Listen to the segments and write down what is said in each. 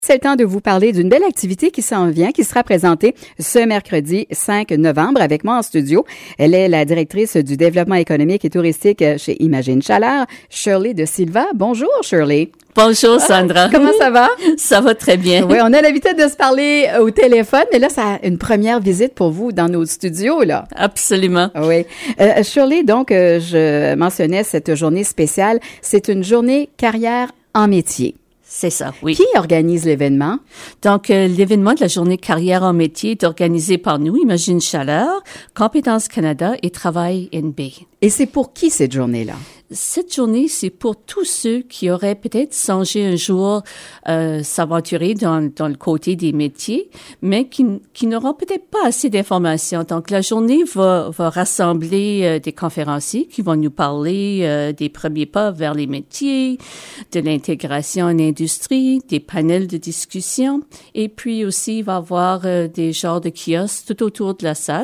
C'est le temps de vous parler d'une belle activité qui s'en vient, qui sera présentée ce mercredi 5 novembre avec moi en studio. Elle est la directrice du développement économique et touristique chez Imagine Chaleur, Shirley de Silva. Bonjour Shirley. Bonjour Sandra. Comment ça va? Ça va très bien. Oui, on a l'habitude de se parler au téléphone, mais là, ça a une première visite pour vous dans nos studios, là. Absolument. Oui. Shirley, donc, je mentionnais cette journée spéciale. C'est une journée carrière en métier. C'est ça, oui. Qui organise l'événement? Donc, l'événement de la journée carrière en métier est organisé par nous, Imagine Chaleur, Compétences Canada et Travail NB. Et c'est pour qui cette journée-là? Cette journée, c'est pour tous ceux qui auraient peut-être songé un jour s'aventurer dans le côté des métiers, mais qui n'auront peut-être pas assez d'informations. Donc, la journée va rassembler des conférenciers qui vont nous parler des premiers pas vers les métiers, de l'intégration en industrie, des panels de discussion, et puis aussi, il va y avoir des genres de kiosques tout autour de la salle.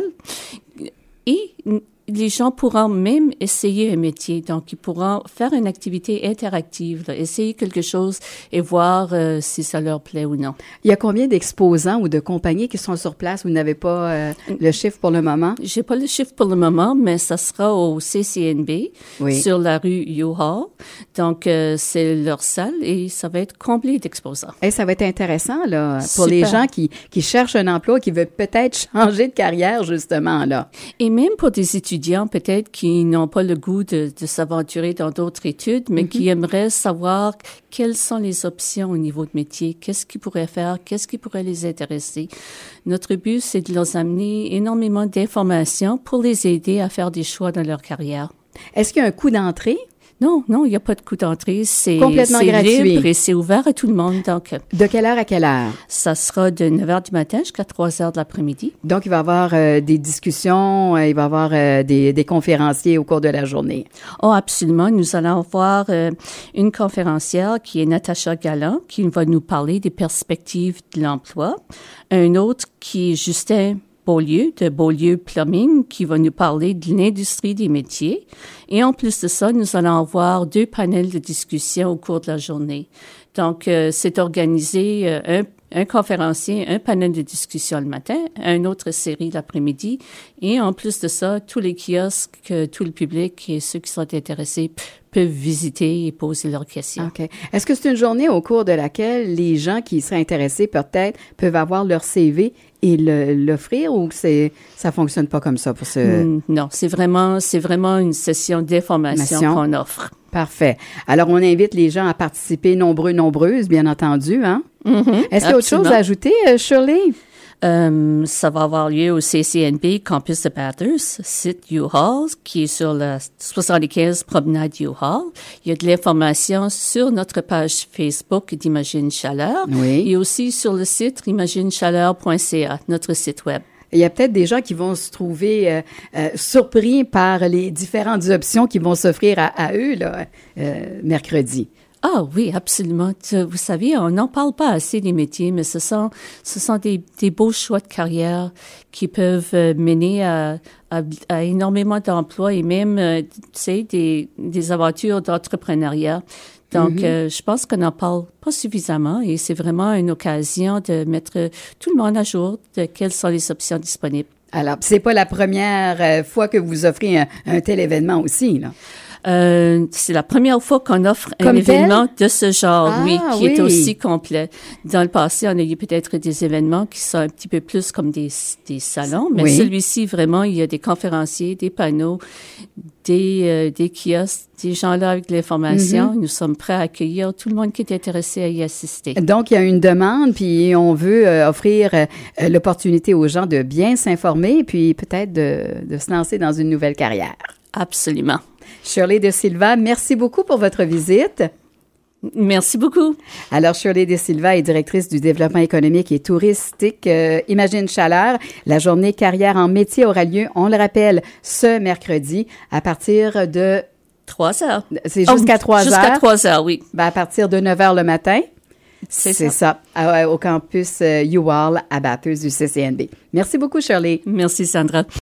Et les gens pourront même essayer un métier. Donc, ils pourront faire une activité interactive, là, essayer quelque chose et voir si ça leur plaît ou non. Il y a combien d'exposants ou de compagnies qui sont sur place? Vous n'avez pas le chiffre pour le moment? J'ai pas le chiffre pour le moment, mais ça sera au CCNB, oui, sur la rue U-Hall. Donc, c'est leur salle et ça va être comblé d'exposants. Et ça va être intéressant, là, pour Super. les gens qui cherchent un emploi, qui veulent peut-être changer de carrière, justement, là. Et même pour des étudiants, peut-être qui n'ont pas le goût de s'aventurer dans d'autres études, mais qui aimeraient savoir quelles sont les options au niveau de métier, qu'est-ce qu'ils pourraient faire, qu'est-ce qui pourrait les intéresser. Notre but, c'est de leur amener énormément d'informations pour les aider à faire des choix dans leur carrière. Est-ce qu'il y a un coût d'entrée? Non, il n'y a pas de coût d'entrée. C'est complètement gratuit. Libre et c'est ouvert à tout le monde. Donc, de quelle heure à quelle heure? Ça sera de 9h du matin jusqu'à 3h de l'après-midi. Donc, il va y avoir des discussions, il va y avoir des conférenciers au cours de la journée. Oh, absolument. Nous allons avoir une conférencière qui est Natacha Galland, qui va nous parler des perspectives de l'emploi. Un autre qui est Justin Beaulieu, de Beaulieu Plumbing, qui va nous parler de l'industrie des métiers. Et en plus de ça, nous allons avoir 2 panels de discussion au cours de la journée. Donc, c'est organisé un conférencier, un panel de discussion le matin, une autre série l'après-midi. Et en plus de ça, tous les kiosques, tout le public et ceux qui sont intéressés peuvent visiter et poser leurs questions. OK. Est-ce que c'est une journée au cours de laquelle les gens qui seraient intéressés peut-être peuvent avoir leur CV et l'offrir ou ça fonctionne pas comme ça pour ce... Non, c'est vraiment une session d'information qu'on offre. Parfait. Alors, on invite les gens à participer nombreuses, bien entendu, hein? Est-ce qu'il y a autre chose à ajouter, Shirley? Ça va avoir lieu au CCNB Campus de Bathurst, site U-Hall, qui est sur la 75 promenade U-Hall. Il y a de l'information sur notre page Facebook d'Imagine Chaleur, oui, et aussi sur le site imaginechaleur.ca, notre site web. Il y a peut-être des gens qui vont se trouver surpris par les différentes options qui vont s'offrir à eux là, mercredi. Ah oui, absolument. Vous savez, on n'en parle pas assez des métiers, mais ce sont des beaux choix de carrière qui peuvent mener à énormément d'emplois et même, tu sais, des aventures d'entrepreneuriat. Donc, je pense qu'on n'en parle pas suffisamment et c'est vraiment une occasion de mettre tout le monde à jour de quelles sont les options disponibles. Alors, c'est pas la première fois que vous offrez un tel événement aussi, là? C'est la première fois qu'on offre un événement de ce genre, qui est aussi complet. Dans le passé, on a eu peut-être des événements qui sont un petit peu plus comme des salons, mais celui-ci, vraiment, il y a des conférenciers, des panneaux, des kiosques, des gens là avec de l'information. Nous sommes prêts à accueillir tout le monde qui est intéressé à y assister. Donc, il y a une demande, puis on veut offrir l'opportunité aux gens de bien s'informer, puis peut-être de se lancer dans une nouvelle carrière. Absolument. Shirley de Silva, merci beaucoup pour votre visite. Merci beaucoup. Alors, Shirley de Silva est directrice du développement économique et touristique Imagine Chaleur. La journée carrière en métier aura lieu, on le rappelle, ce mercredi à partir de 3 heures. C'est jusqu'à 3 heures. Jusqu'à 3 heures, oui. À partir de 9 heures le matin. C'est ça. Au campus U-Hall à Bathurst du CCNB. Merci beaucoup, Shirley. Merci, Sandra.